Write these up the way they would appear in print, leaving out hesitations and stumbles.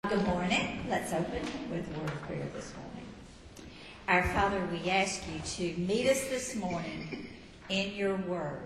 Good morning. Let's open with a word of prayer this morning. Our Father, we ask you to meet us this morning in your word.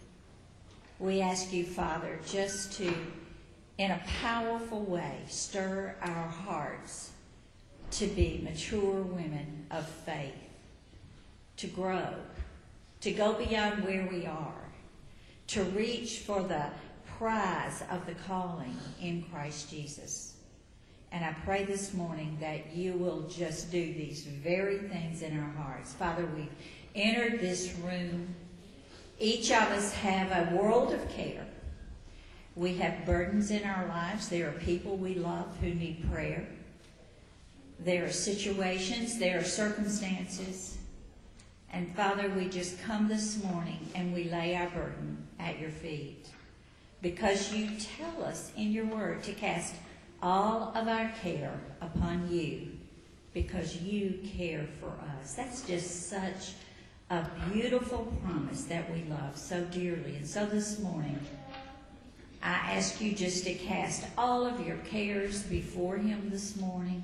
We ask you, Father, just to, in a powerful way, stir our hearts to be mature women of faith, to grow, to go beyond where we are, to reach for the prize of the calling in Christ Jesus. And I pray this morning that you will just do these very things in our hearts. Father, we've entered this room. Each of us have a world of care. We have burdens in our lives. There are people we love who need prayer. There are situations, there are circumstances. And Father, we just come this morning and we lay our burden at your feet. Because you tell us in your word to cast all of our care upon you, because you care for us. That's just such a beautiful promise that we love so dearly. And so this morning, I ask you just to cast all of your cares before him this morning.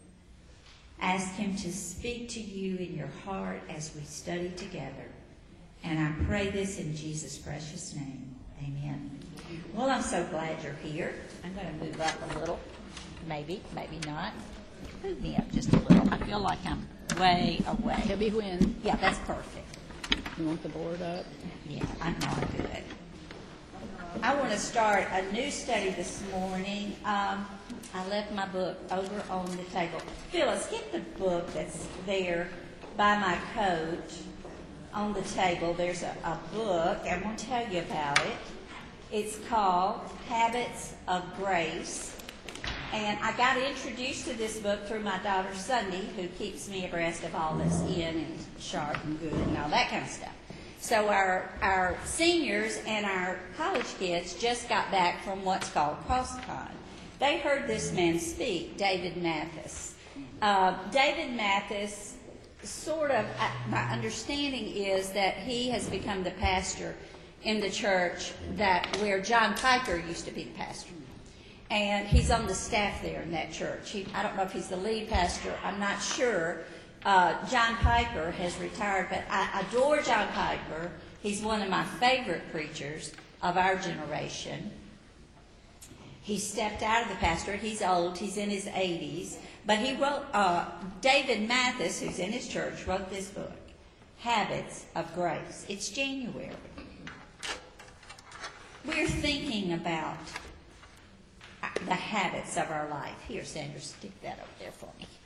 Ask him to speak to you in your heart as we study together. And I pray this in Jesus' precious name. Amen. Well, I'm so glad you're here. I'm going to move up a little. Maybe, maybe not. Move me up just a little. I feel like I'm way away. Heavy wind. Yeah, that's perfect. You want the board up? Yeah, I know I do it. I want to start a new study this morning. I left my book over on the table. Phyllis, get the book that's there by my coat on the table. There's a book. I'm going to tell you about it. It's called Habits of Grace. And I got introduced to this book through my daughter Sunday, who keeps me abreast of all that's in and sharp and good and all that kind of stuff. So our seniors and our college kids just got back from what's called CrossCon. They heard this man speak, David Mathis. David Mathis, sort of, my understanding is that he has become the pastor in the church where John Piper used to be the pastor. And he's on the staff there in that church. I don't know if he's the lead pastor. I'm not sure. John Piper has retired, but I adore John Piper. He's one of my favorite preachers of our generation. He stepped out of the pastorate. He's old. He's in his 80s. But he wrote, David Mathis, who's in his church, wrote this book, Habits of Grace. It's January. We're thinking about the habits of our life. Here, Sandra, stick that over there for me.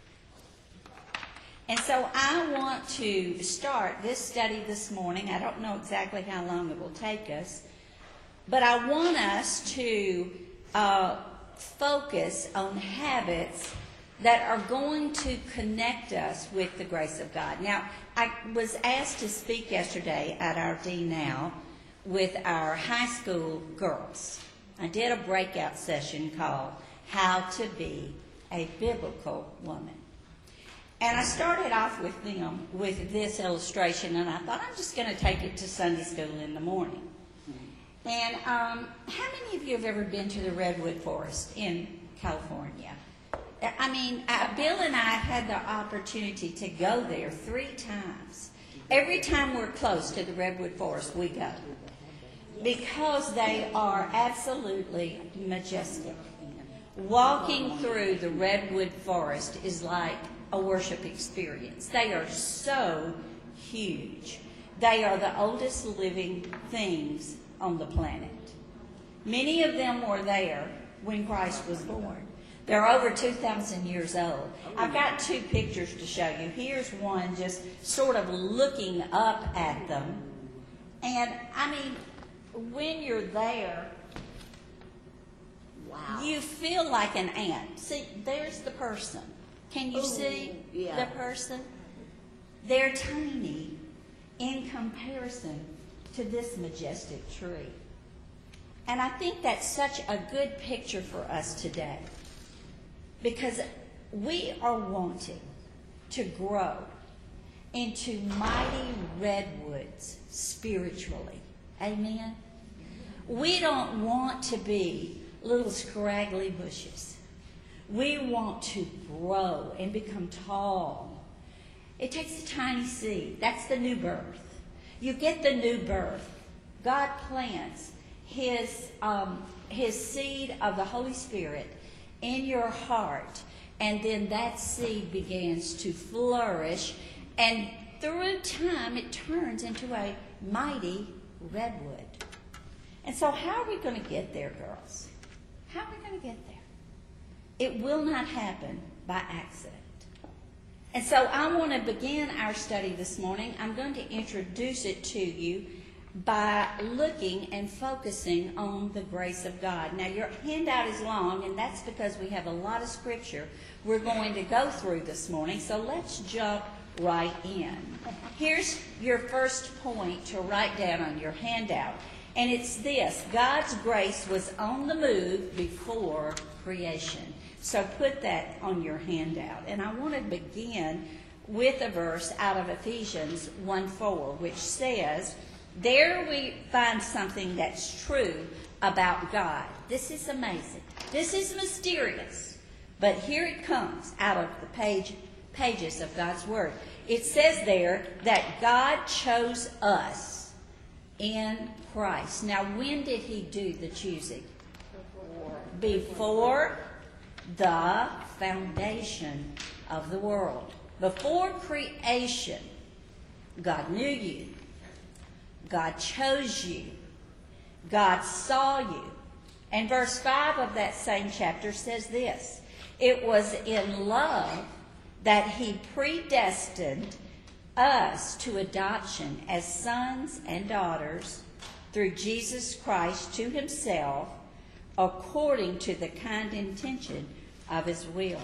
And so I want to start this study this morning. I don't know exactly how long it will take us, but I want us to focus on habits that are going to connect us with the grace of God. Now, I was asked to speak yesterday at our D Now with our high school girls. I did a breakout session called How to Be a Biblical Woman. And I started off with them with this illustration, and I thought I'm just going to take it to Sunday school in the morning. And how many of you have ever been to the Redwood Forest in California? I mean, Bill and I had the opportunity to go there 3 times. Every time we're close to the Redwood Forest, we go. Because they are absolutely majestic. Walking through the Redwood Forest is like a worship experience. They are so huge. They are the oldest living things on the planet. Many of them were there when Christ was born. They're over 2,000 years old. I've got 2 pictures to show you. Here's one just sort of looking up at them. And, I mean, when you're there, wow, you feel like an ant. See, there's the person. Can you see the person? They're tiny in comparison to this majestic tree. And I think that's such a good picture for us today, because we are wanting to grow into mighty redwoods spiritually. Amen? We don't want to be little scraggly bushes. We want to grow and become tall. It takes a tiny seed. That's the new birth. You get the new birth. God plants His seed of the Holy Spirit in your heart, and then that seed begins to flourish, and through time it turns into a mighty redwood. And so how are we going to get there, girls? How are we going to get there? It will not happen by accident. And so I want to begin our study this morning. I'm going to introduce it to you by looking and focusing on the grace of God. Now, your handout is long, and that's because we have a lot of scripture we're going to go through this morning. So let's jump right in. Here's your first point to write down on your handout, and it's this: God's grace was on the move before creation. So put that on your handout. And I want to begin with a verse out of Ephesians 1:4, which says, there we find something that's true about God. This is amazing. This is mysterious. But here it comes out of the pages of God's Word. It says there that God chose us in Christ. Now, when did He do the choosing? Before the foundation of the world. Before creation, God knew you. God chose you. God saw you. And verse 5 of that same chapter says this: it was in love that He predestined us to adoption as sons and daughters through Jesus Christ to Himself, according to the kind intention of His will.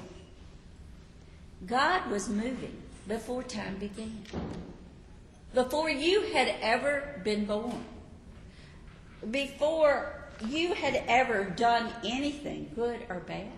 God was moving before time began. Before you had ever been born. Before you had ever done anything, good or bad.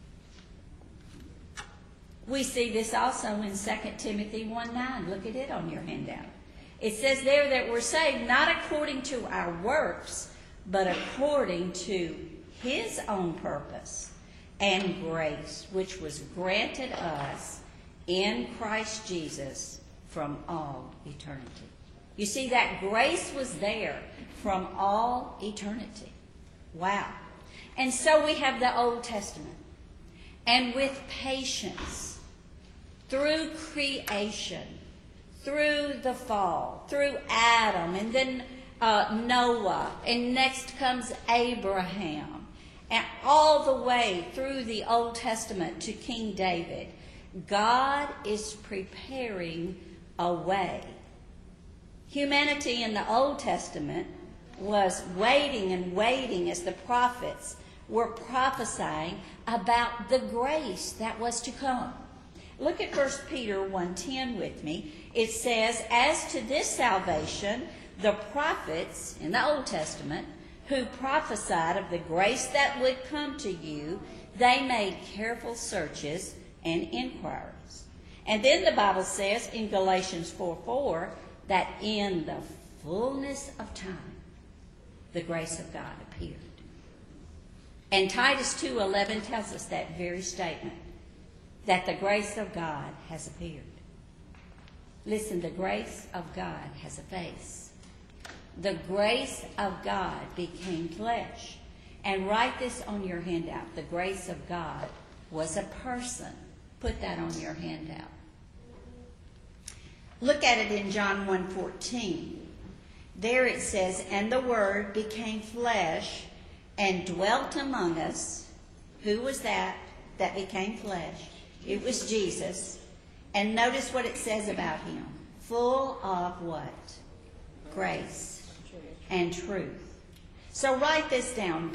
We see this also in 2 Timothy 1:9. Look at it on your handout. It says there that we're saved not according to our works, but according to His own purpose and grace, which was granted us in Christ Jesus from all eternity. You see, that grace was there from all eternity. Wow. And so we have the Old Testament. And with patience, through creation, through the fall, through Adam, and then Noah, and next comes Abraham, and all the way through the Old Testament to King David, God is preparing a way. Humanity in the Old Testament was waiting and waiting as the prophets were prophesying about the grace that was to come. Look at 1 Peter 1:10 with me. It says, as to this salvation, the prophets in the Old Testament who prophesied of the grace that would come to you, they made careful searches and inquiries. And then the Bible says in Galatians 4:4 that in the fullness of time, the grace of God appeared. And Titus 2:11 tells us that very statement, that the grace of God has appeared. Listen, the grace of God has a face. The grace of God became flesh. And write this on your handout. The grace of God was a person. Put that on your handout. Look at it in John 1:14. There it says, and the Word became flesh and dwelt among us. Who was that became flesh? It was Jesus. And notice what it says about Him. Full of what? Grace and truth. So write this down.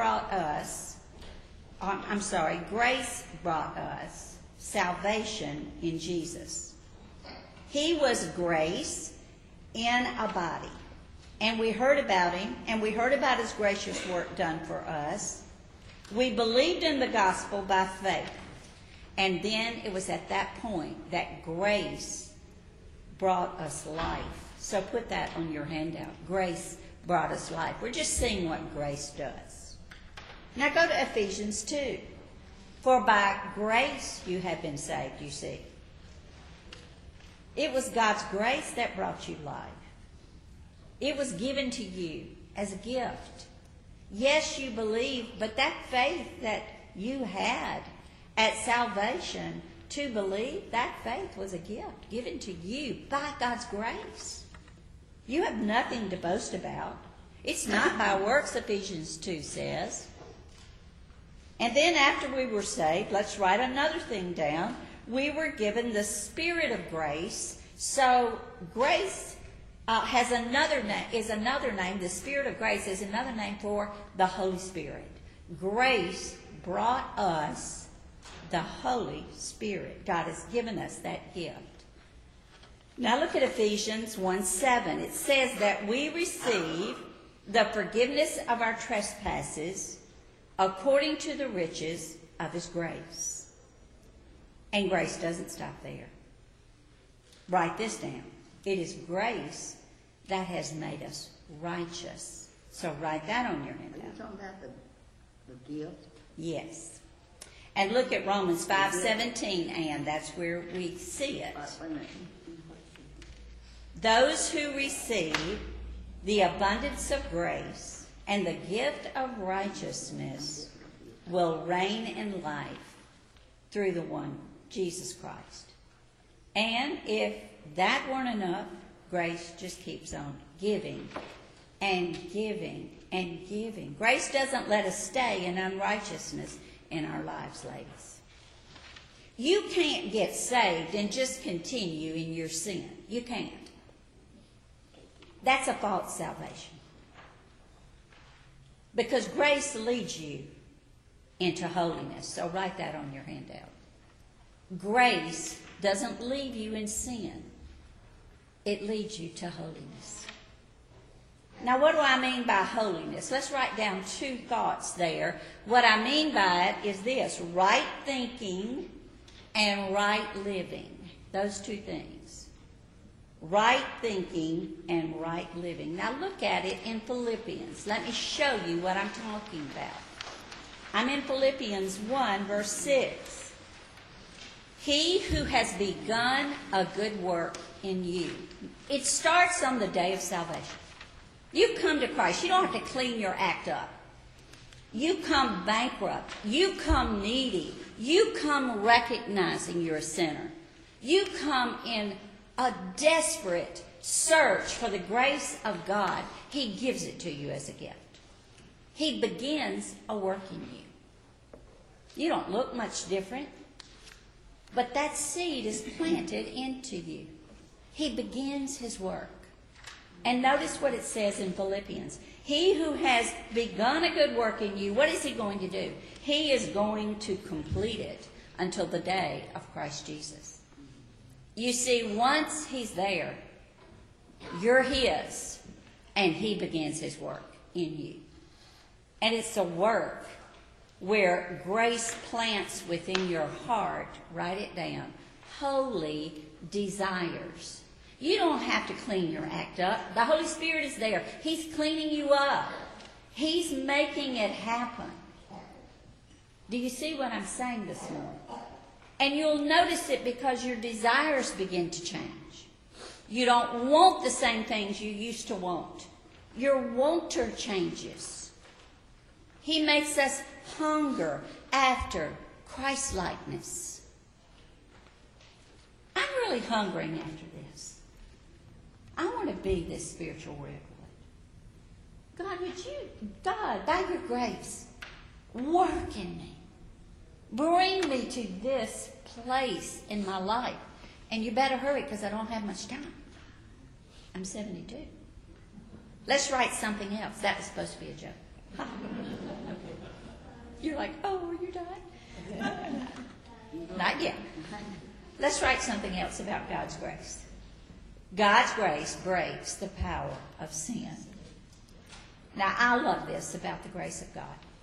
Grace brought us salvation in Jesus. He was grace in a body. And we heard about Him, and we heard about His gracious work done for us. We believed in the gospel by faith. And then it was at that point that grace brought us life. So put that on your handout. Grace brought us life. We're just seeing what grace does. Now go to Ephesians 2. For by grace you have been saved, you see. It was God's grace that brought you life. It was given to you as a gift. Yes, you believed, but that faith that you had at salvation to believe, that faith was a gift given to you by God's grace. You have nothing to boast about. It's not by works, Ephesians 2 says. And then after we were saved, let's write another thing down. We were given the Spirit of grace. So grace is another name. The Spirit of grace is another name for the Holy Spirit. Grace brought us the Holy Spirit. God has given us that gift. Now look at Ephesians 1:7. It says that we receive the forgiveness of our trespasses according to the riches of His grace. And grace doesn't stop there. Write this down. It is grace that has made us righteous. So write that on your handout. Are you talking about the gift? Yes. And look at Romans 5:17, and that's where we see it. Wait a minute. Those who receive the abundance of grace and the gift of righteousness will reign in life through the one, Jesus Christ. And if that weren't enough, grace just keeps on giving and giving and giving. Grace doesn't let us stay in unrighteousness in our lives, ladies. You can't get saved and just continue in your sin. You can't. That's a false salvation. Because grace leads you into holiness. So write that on your handout. Grace doesn't leave you in sin. It leads you to holiness. Now, what do I mean by holiness? Let's write down two thoughts there. What I mean by it is this: right thinking and right living. Those two things. Right thinking and right living. Now look at it in Philippians. Let me show you what I'm talking about. I'm in Philippians 1, verse 6. He who has begun a good work in you. It starts on the day of salvation. You come to Christ. You don't have to clean your act up. You come bankrupt. You come needy. You come recognizing you're a sinner. You come in a desperate search for the grace of God. He gives it to you as a gift. He begins a work in you. You don't look much different, but that seed is planted into you. He begins His work. And notice what it says in Philippians. He who has begun a good work in you, what is He going to do? He is going to complete it until the day of Christ Jesus. You see, once He's there, you're His, and He begins His work in you. And it's a work where grace plants within your heart, write it down, holy desires. You don't have to clean your act up. The Holy Spirit is there. He's cleaning you up. He's making it happen. Do you see what I'm saying this morning? And you'll notice it because your desires begin to change. You don't want the same things you used to want. Your wanter changes. He makes us hunger after Christ-likeness. I'm really hungering after this. I want to be this spiritual Redwood. God, would you, God, by your grace, work in me. Bring me to this place in my life. And you better hurry because I don't have much time. I'm 72. Let's write something else. That was supposed to be a joke. You're like, oh, are you done? Not yet. Let's write something else about God's grace. God's grace breaks the power of sin. Now, I love this about the grace of God.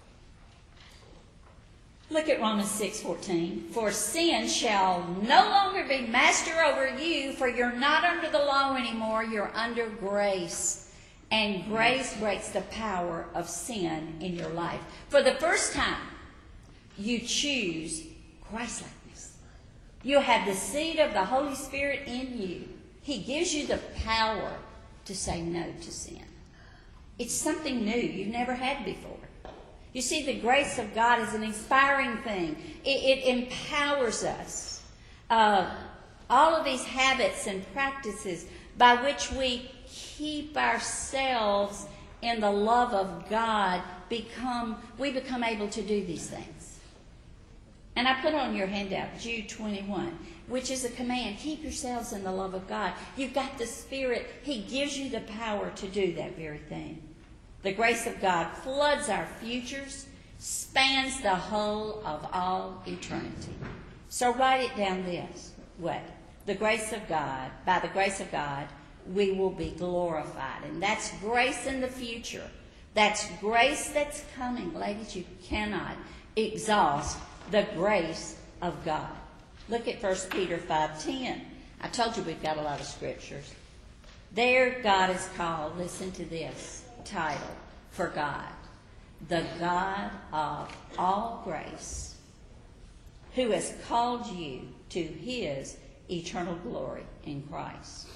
Look at Romans 6:14. For sin shall no longer be master over you, for you're not under the law anymore, you're under grace. And grace breaks the power of sin in your life. For the first time, you choose Christ-likeness. You have the seed of the Holy Spirit in you. He gives you the power to say no to sin. It's something new you've never had before. You see, the grace of God is an inspiring thing. It empowers us. All of these habits and practices by which we keep ourselves in the love of God, we become able to do these things. And I put on your handout Jude 21, which is a command. Keep yourselves in the love of God. You've got the Spirit. He gives you the power to do that very thing. The grace of God floods our futures, spans the whole of all eternity. So write it down this way. The grace of God, by the grace of God, we will be glorified. And that's grace in the future. That's grace that's coming. Ladies, you cannot exhaust the grace of God. Look at 1 Peter 5:10. I told you we've got a lot of scriptures. There God is called, listen to this title for God, the God of all grace, who has called you to his eternal glory in Christ.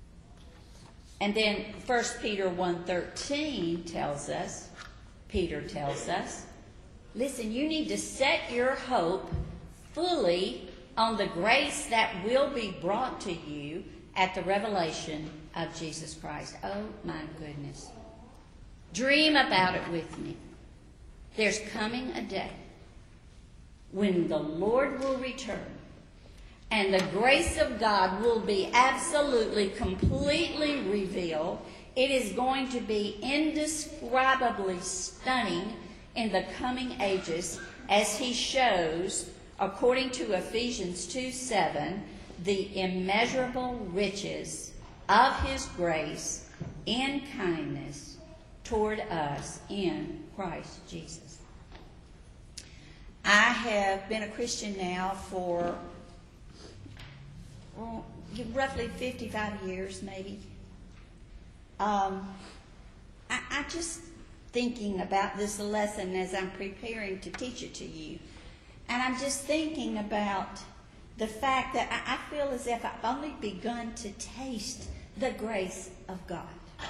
And then 1 Peter 1:13 Peter tells us, listen, you need to set your hope fully on the grace that will be brought to you at the revelation of Jesus Christ. Oh my goodness. Dream about it with me. There's coming a day when the Lord will return and the grace of God will be absolutely, completely revealed. It is going to be indescribably stunning in the coming ages as he shows, according to Ephesians 2:7, the immeasurable riches of his grace and kindness toward us in Christ Jesus. I have been a Christian now for roughly 55 years, maybe. I just thinking about this lesson as I'm preparing to teach it to you. And I'm just thinking about the fact that I feel as if I've only begun to taste the grace of God.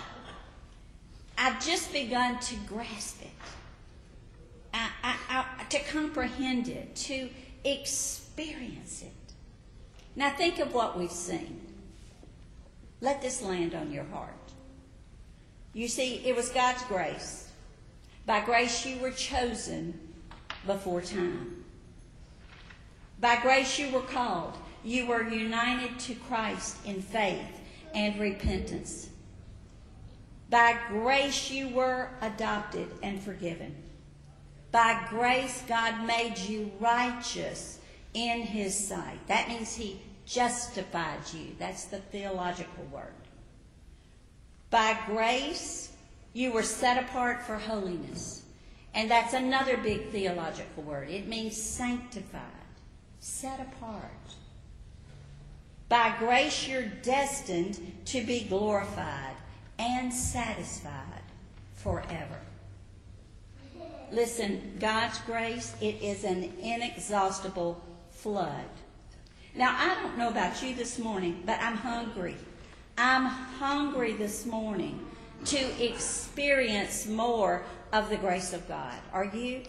I've just begun to grasp it, to comprehend it, to experience it. Now think of what we've seen. Let this land on your heart. You see, it was God's grace. By grace you were chosen before time. By grace you were called. You were united to Christ in faith and repentance. By grace you were adopted and forgiven. By grace God made you righteous in his sight. That means he justified you. That's the theological word. By grace you were set apart for holiness. And that's another big theological word. It means sanctified, set apart. By grace you're destined to be glorified and satisfied forever. Listen, God's grace, it is an inexhaustible flood. Now, I don't know about you this morning, but I'm hungry. I'm hungry this morning to experience more of the grace of God. Are you?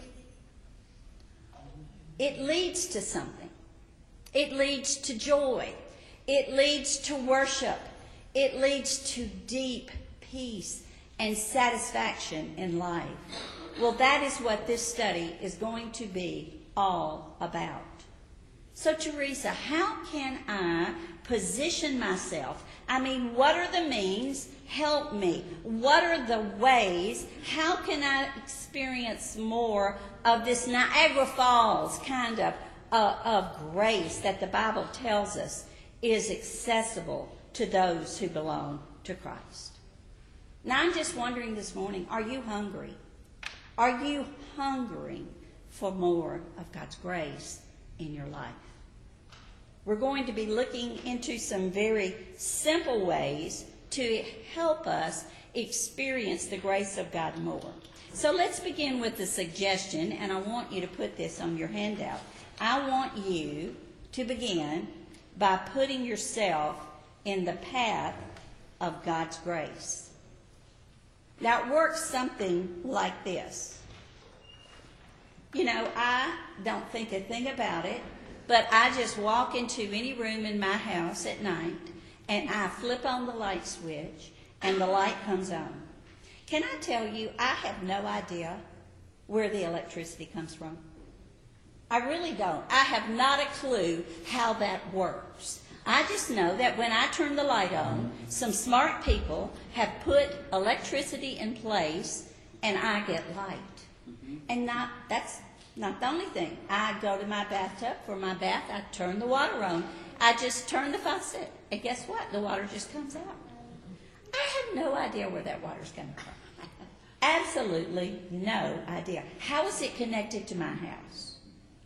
It leads to something. It leads to joy. It leads to worship. It leads to deep peace and satisfaction in life. Well, that is what this study is going to be all about. So, Teresa, how can I position myself? I mean, what are the means? Help me. What are the ways? How can I experience more of this Niagara Falls kind of grace that the Bible tells us is accessible to those who belong to Christ? Now, I'm just wondering this morning, are you hungry? Are you hungering for more of God's grace in your life? We're going to be looking into some very simple ways to help us experience the grace of God more. So let's begin with the suggestion, and I want you to put this on your handout. I want you to begin by putting yourself in the path of God's grace. Now, it works something like this. You know, I don't think a thing about it, but I just walk into any room in my house at night, and I flip on the light switch, and the light comes on. Can I tell you, I have no idea where the electricity comes from. I really don't. I have not a clue how that works. I just know that when I turn the light on, some smart people have put electricity in place, and I get light. And that's not the only thing. I go to my bathtub for my bath. I turn the water on. I just turn the faucet, and guess what? The water just comes out. I have no idea where that water's coming from. Absolutely no idea. How is it connected to my house?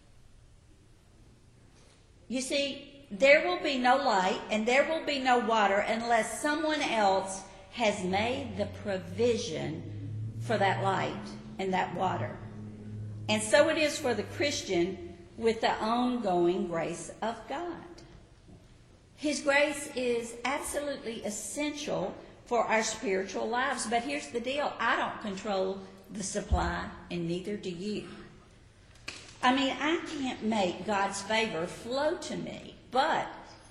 You see, there will be no light and there will be no water unless someone else has made the provision for that light and that water. And so it is for the Christian with the ongoing grace of God. His grace is absolutely essential for our spiritual lives. But here's the deal. I don't control the supply, and neither do you. I mean, I can't make God's favor flow to me. But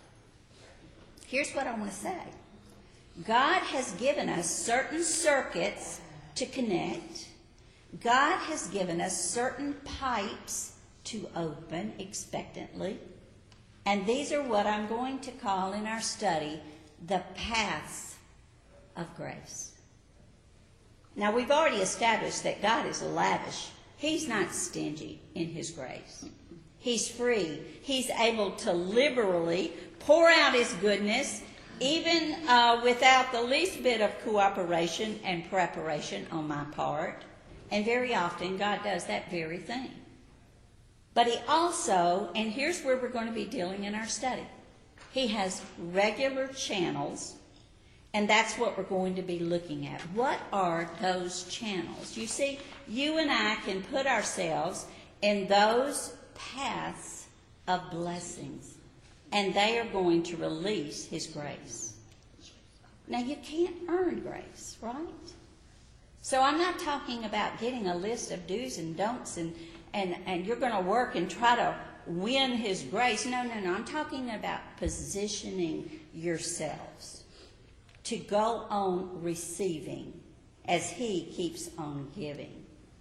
here's what I want to say. God has given us certain circuits to connect. God has given us certain pipes to open expectantly. And these are what I'm going to call in our study the paths of grace. Now, we've already established that God is lavish. He's not stingy in his grace. He's free. He's able to liberally pour out his goodness, even without the least bit of cooperation and preparation on my part. And very often, God does that very thing. But he also, and here's where we're going to be dealing in our study, he has regular channels. And that's what we're going to be looking at. What are those channels? You see, you and I can put ourselves in those paths of blessings, and they are going to release his grace. Now, you can't earn grace, right? So I'm not talking about getting a list of do's and don'ts and you're going to work and try to win his grace. No. I'm talking about positioning yourselves to go on receiving as he keeps on giving.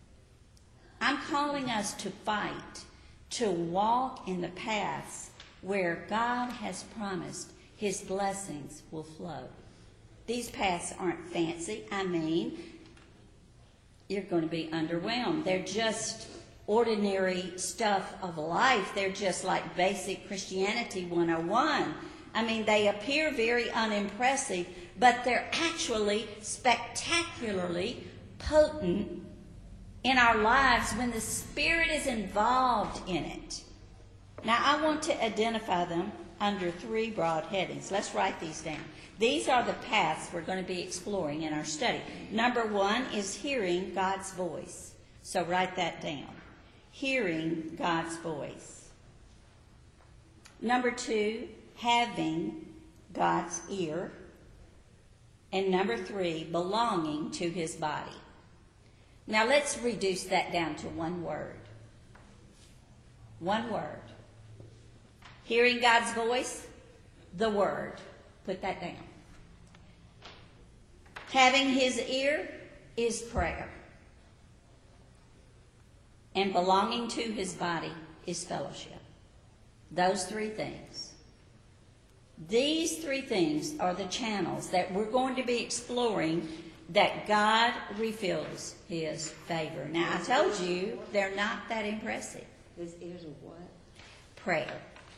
I'm calling us to fight, to walk in the paths where God has promised his blessings will flow. These paths aren't fancy. I mean, you're going to be underwhelmed. They're just ordinary stuff of life. They're just like basic Christianity 101. I mean, they appear very unimpressive, but they're actually spectacularly potent in our lives when the Spirit is involved in it. Now, I want to identify them under 3 broad headings. Let's write these down. These are the paths we're going to be exploring in our study. Number 1 is hearing God's voice. So write that down. Hearing God's voice. Number 2, having God's ear. And number 3, belonging to his body. Now let's reduce that down to one word. One word. Hearing God's voice, the word. Put that down. Having his ear is prayer. And belonging to his body is fellowship. Those 3 things. These 3 things are the channels that we're going to be exploring that God reveals his favor. Now, I told you they're not that impressive. His ears are what? Prayer.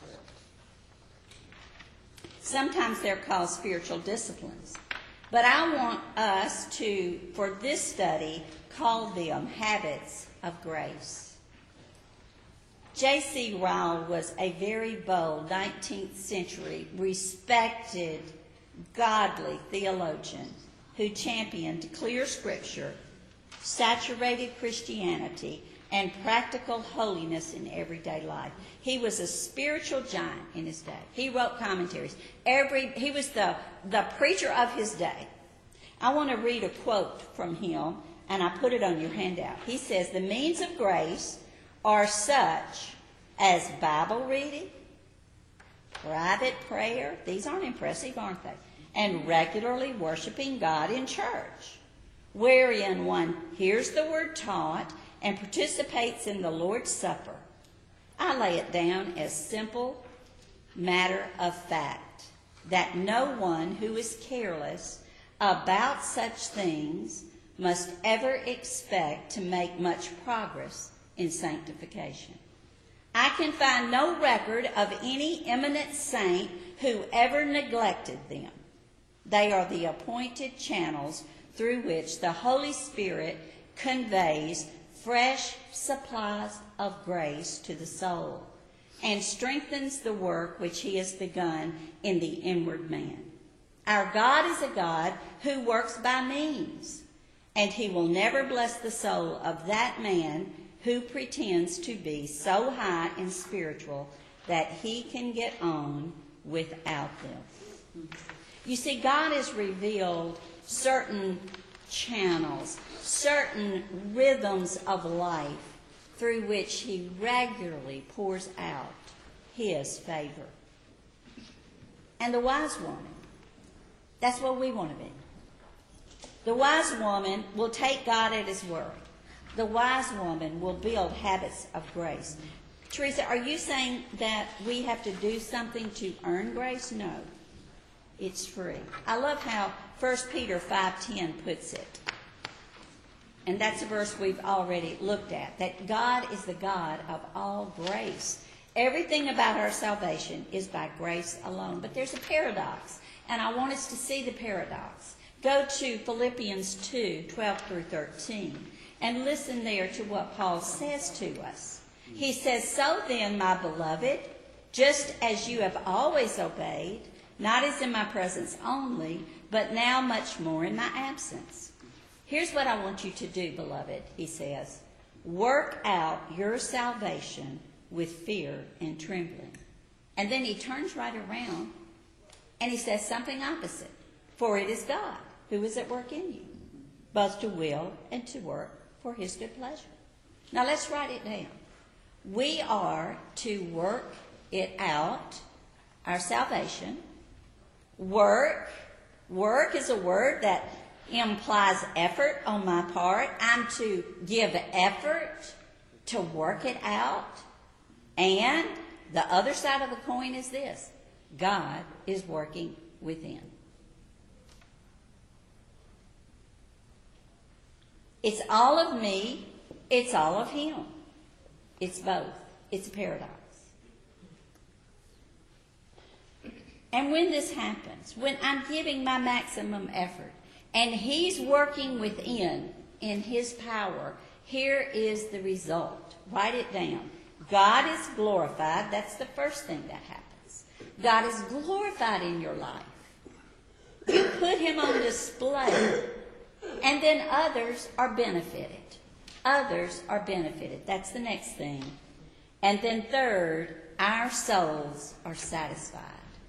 Sometimes they're called spiritual disciplines. But I want us to, for this study, call them habits of grace. J.C. Ryle was a very bold 19th century respected, godly theologian who championed clear scripture, saturated Christianity, and practical holiness in everyday life. He was a spiritual giant in his day. He wrote commentaries. He was the preacher of his day. I want to read a quote from him, and I put it on your handout. He says, "The means of grace are such as Bible reading, private prayer," these aren't impressive, aren't they? "And regularly worshiping God in church, wherein one hears the word taught and participates in the Lord's Supper." I lay it down as simple matter of fact that no one who is careless about such things must ever expect to make much progress in sanctification. I can find no record of any eminent saint who ever neglected them. They are the appointed channels through which the Holy Spirit conveys fresh supplies of grace to the soul and strengthens the work which he has begun in the inward man. Our God is a God who works by means, and he will never bless the soul of that man who pretends to be so high and spiritual that he can get on without them. You see, God has revealed certain channels, certain rhythms of life through which he regularly pours out his favor. And the wise woman, that's what we want to be. The wise woman will take God at his word. The wise woman will build habits of grace. Teresa, are you saying that we have to do something to earn grace? No. It's free. I love how 1 Peter 5:10 puts it. And that's a verse we've already looked at, that God is the God of all grace. Everything about our salvation is by grace alone. But there's a paradox, and I want us to see the paradox. Go to Philippians 2:12 through 13, and listen there to what Paul says to us. He says, "So then, my beloved, just as you have always obeyed, not as in my presence only, but now much more in my absence. Here's what I want you to do, beloved," he says. "Work out your salvation with fear and trembling." And then he turns right around and he says something opposite. "For it is God who is at work in you, both to will and to work for his good pleasure." Now let's write it down. We are to work it out, our salvation. Work is a word that implies effort on my part. I'm to give effort to work it out. And the other side of the coin is this: God is working within. It's all of me, it's all of him. It's both. It's a paradox. And when this happens, when I'm giving my maximum effort, and he's working within in his power, here is the result. Write it down. God is glorified. That's the first thing that happens. God is glorified in your life. You put him on display, and then others are benefited. Others are benefited. That's the next thing. And then third, our souls are satisfied.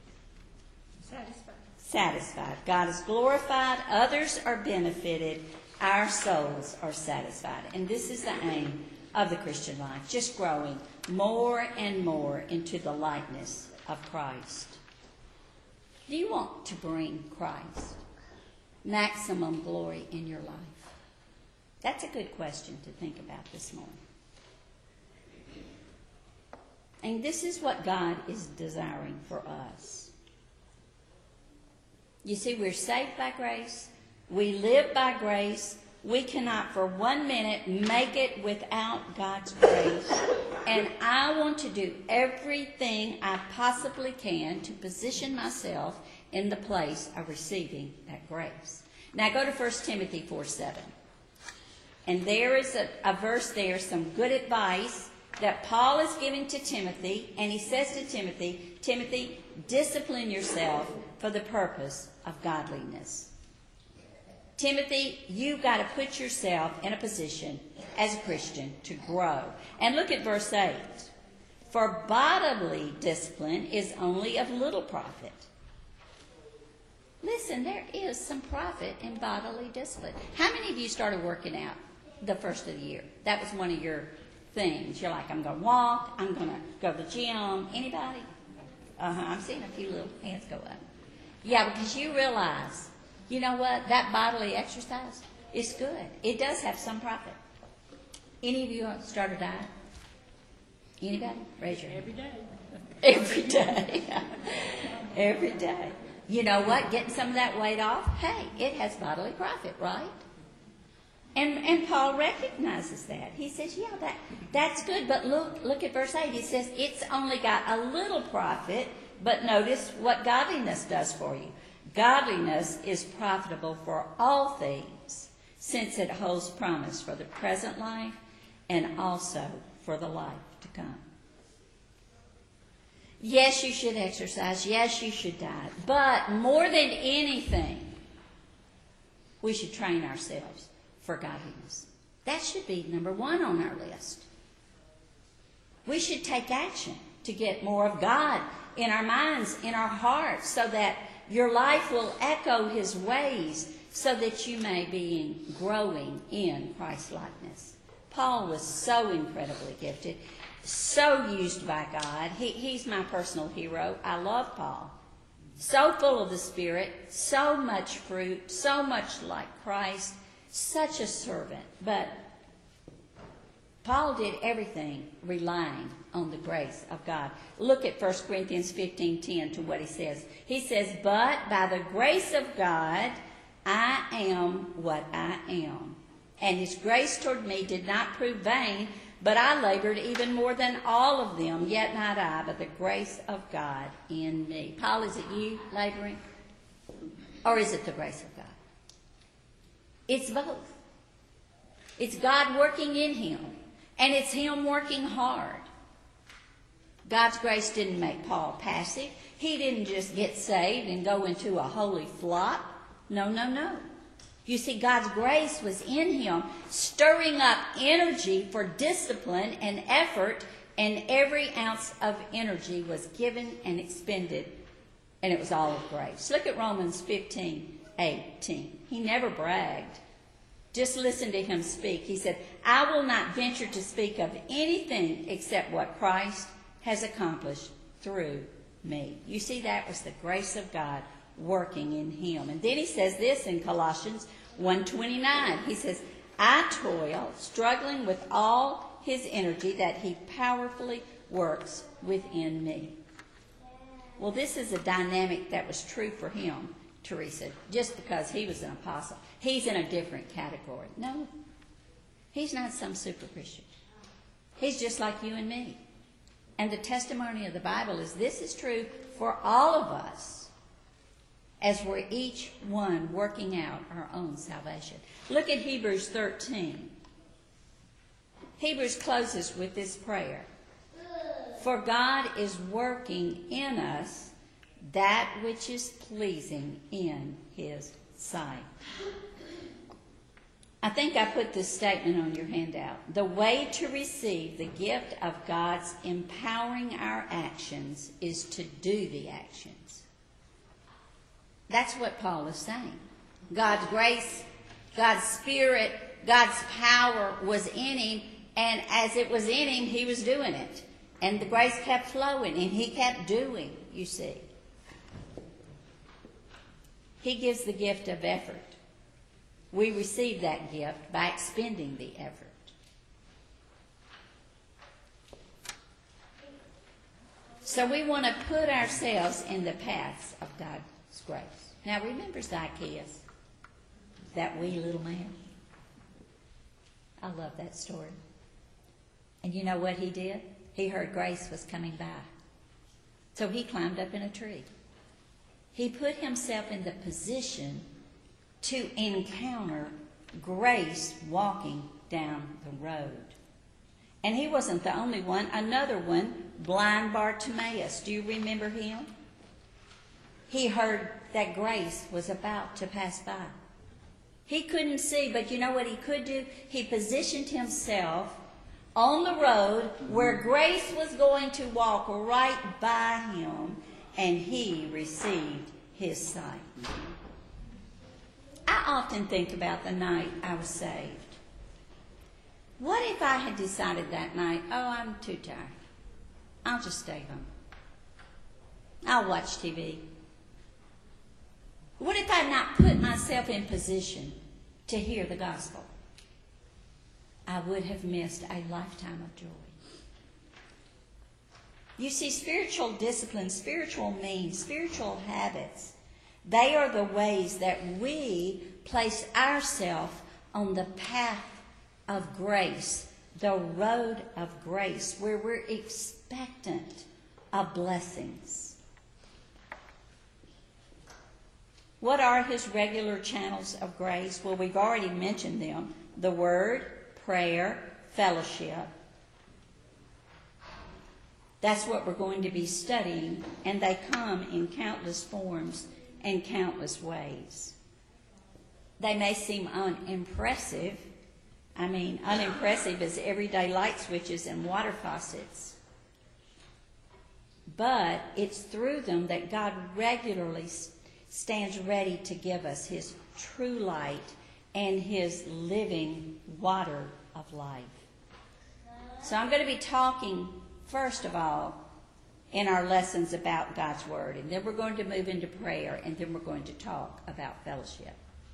Satisfied. God is glorified. Others are benefited. Our souls are satisfied. And this is the aim of the Christian life, just growing more and more into the likeness of Christ. Do you want to bring Christ maximum glory in your life? That's a good question to think about this morning. And this is what God is desiring for us. You see, we're saved by grace. We live by grace. We cannot for 1 minute make it without God's grace. And I want to do everything I possibly can to position myself in the place of receiving that grace. Now go to 1 Timothy 4:7. And there is a verse there, some good advice that Paul is giving to Timothy. And he says to Timothy, "Timothy, discipline yourself for the purpose of godliness." Timothy, you've got to put yourself in a position as a Christian to grow. And look at verse 8. For bodily discipline is only of little profit. Listen, there is some profit in bodily discipline. How many of you started working out the first of the year? That was one of your things. You're like, I'm going to walk, I'm going to go to the gym. Anybody? I'm seeing a few little hands go up. Yeah, because you realize, you know what? That bodily exercise is good. It does have some profit. Any of you start a diet? Anybody? Raise your hand. Every day. Every day. Every day. You know what? Getting some of that weight off, hey, it has bodily profit, right? And Paul recognizes that. He says, yeah, that's good. But look at verse 8. He says, it's only got a little profit, but notice what godliness does for you. Godliness is profitable for all things, since it holds promise for the present life and also for the life to come. Yes, you should exercise. Yes, you should diet. But more than anything, we should train ourselves for godliness. That should be number one on our list. We should take action to get more of God in our minds, in our hearts, so that your life will echo His ways, so that you may be growing in Christ-likeness. Paul was so incredibly gifted, so used by God. He's my personal hero. I love Paul. So full of the Spirit, so much fruit, so much like Christ, such a servant. But Paul did everything relying on the grace of God. Look at 1 Corinthians 15:10 to what he says. He says, but by the grace of God, I am what I am. And His grace toward me did not prove vain, but I labored even more than all of them, yet not I, but the grace of God in me. Paul, is it you laboring? Or is it the grace of God? It's both. It's God working in him, and it's Him working hard. God's grace didn't make Paul passive. He didn't just get saved and go into a holy flop. No, no, no. You see, God's grace was in him, stirring up energy for discipline and effort, and every ounce of energy was given and expended, and it was all of grace. Look at Romans 15:18. He never bragged. Just listen to him speak. He said, I will not venture to speak of anything except what Christ has accomplished through me. You see, that was the grace of God working in him. And then he says this in Colossians 1:29. He says, I toil, struggling with all His energy that He powerfully works within me. Well, this is a dynamic that was true for him, Teresa, just because he was an apostle. He's in a different category. No, he's not some super Christian. He's just like you and me. And the testimony of the Bible is this is true for all of us, as we're each one working out our own salvation. Look at Hebrews 13. Hebrews closes with this prayer. For God is working in us that which is pleasing in His sight. I think I put this statement on your handout. The way to receive the gift of God's empowering our actions is to do the actions. That's what Paul is saying. God's grace, God's Spirit, God's power was in him, and as it was in him, he was doing it. And the grace kept flowing, and he kept doing, you see. He gives the gift of effort. We receive that gift by expending the effort. So we want to put ourselves in the paths of God's grace. Now remember Zacchaeus, that wee little man. I love that story. And you know what he did? He heard grace was coming by. So he climbed up in a tree. He put himself in the position to encounter grace walking down the road. And he wasn't the only one. Another one, blind Bartimaeus. Do you remember him? He heard that grace was about to pass by. He couldn't see, but you know what he could do? He positioned himself on the road where grace was going to walk right by him, and he received his sight. I often think about the night I was saved. What if I had decided that night, oh, I'm too tired. I'll just stay home. I'll watch TV. What if I had not put myself in position to hear the gospel? I would have missed a lifetime of joy. You see, spiritual discipline, spiritual means, spiritual habits, they are the ways that we place ourselves on the path of grace, the road of grace, where we're expectant of blessings. What are his regular channels of grace? Well, we've already mentioned them. The Word, prayer, fellowship. That's what we're going to be studying, and they come in countless forms and countless ways. They may seem unimpressive. I mean, unimpressive as everyday light switches and water faucets. But it's through them that God regularly stands ready to give us his true light and his living water of life. So I'm going to be talking, first of all, in our lessons about God's Word. And then we're going to move into prayer, and then we're going to talk about fellowship.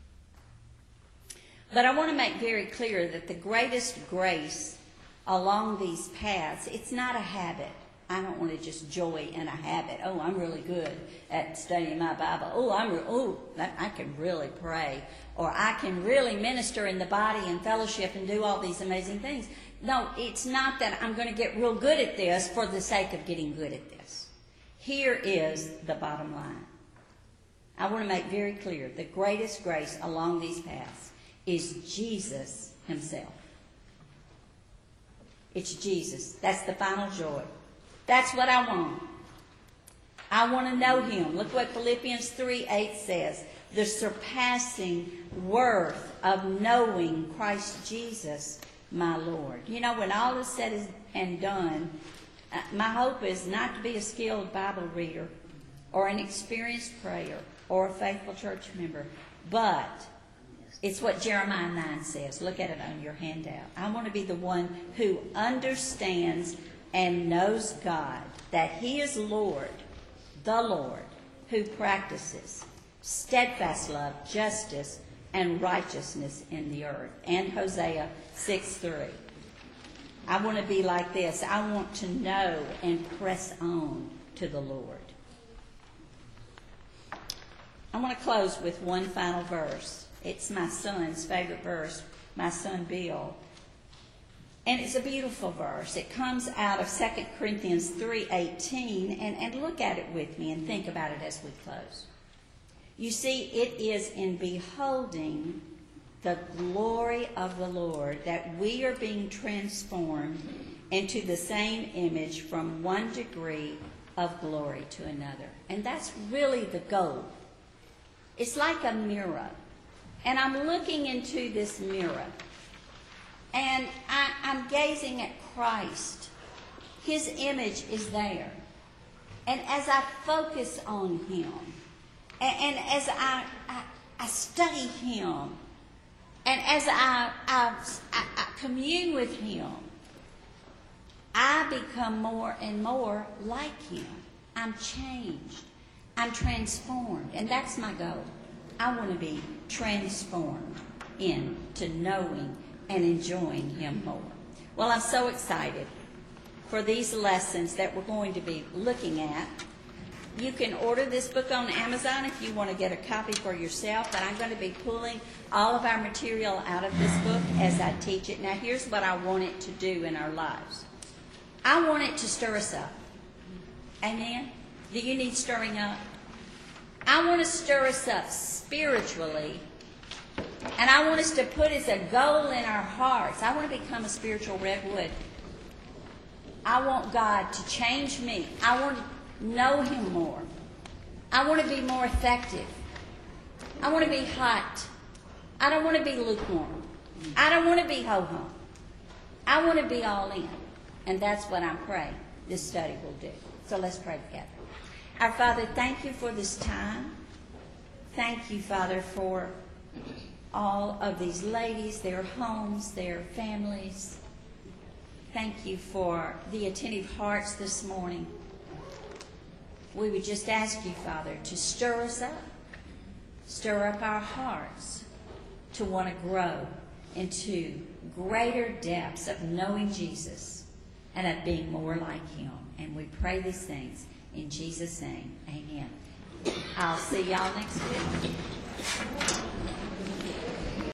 But I want to make very clear that the greatest grace along these paths, it's not a habit. I don't want to just joy in a habit. Oh, I'm really good at studying my Bible. I can really pray. Or I can really minister in the body and fellowship and do all these amazing things. No, it's not that I'm going to get real good at this for the sake of getting good at this. Here is the bottom line. I want to make very clear the greatest grace along these paths is Jesus himself. It's Jesus. That's the final joy. That's what I want. I want to know him. Look what Philippians 3:8 says. The surpassing worth of knowing Christ Jesus, my Lord. You know, when all is said and done, my hope is not to be a skilled Bible reader or an experienced prayer or a faithful church member, but it's what Jeremiah 9 says. Look at it on your handout. I want to be the one who understands and knows God, that he is Lord, the Lord, who practices steadfast love, justice, and righteousness in the earth. And Hosea 6:3. I want to be like this. I want to know and press on to the Lord. I want to close with one final verse. It's my son's favorite verse, my son Bill. And it's a beautiful verse. It comes out of 2 Corinthians 3:18. And look at it with me and think about it as we close. You see, it is in beholding the glory of the Lord that we are being transformed into the same image from one degree of glory to another. And that's really the goal. It's like a mirror. And I'm looking into this mirror. And I'm gazing at Christ. His image is there. And as I focus on him, and as I study him, and as I commune with him, I become more and more like him. I'm changed. I'm transformed. And that's my goal. I want to be transformed into knowing and enjoying him more. Well, I'm so excited for these lessons that we're going to be looking at. You can order this book on Amazon if you want to get a copy for yourself, but I'm going to be pulling all of our material out of this book as I teach it. Now, here's what I want it to do in our lives. I want it to stir us up. Amen? Do you need stirring up? I want to stir us up spiritually, and I want us to put as a goal in our hearts. I want to become a spiritual redwood. I want God to change me. I want to know him more. I want to be more effective. I want to be hot. I don't want to be lukewarm. I don't want to be ho-hum. I want to be all in. And that's what I'm praying this study will do. So let's pray together. Our Father, thank you for this time. Thank you, Father, for all of these ladies, their homes, their families. Thank you for the attentive hearts this morning. We would just ask you, Father, to stir us up. Stir up our hearts to want to grow into greater depths of knowing Jesus and of being more like him. And we pray these things in Jesus' name. Amen. I'll see y'all next week.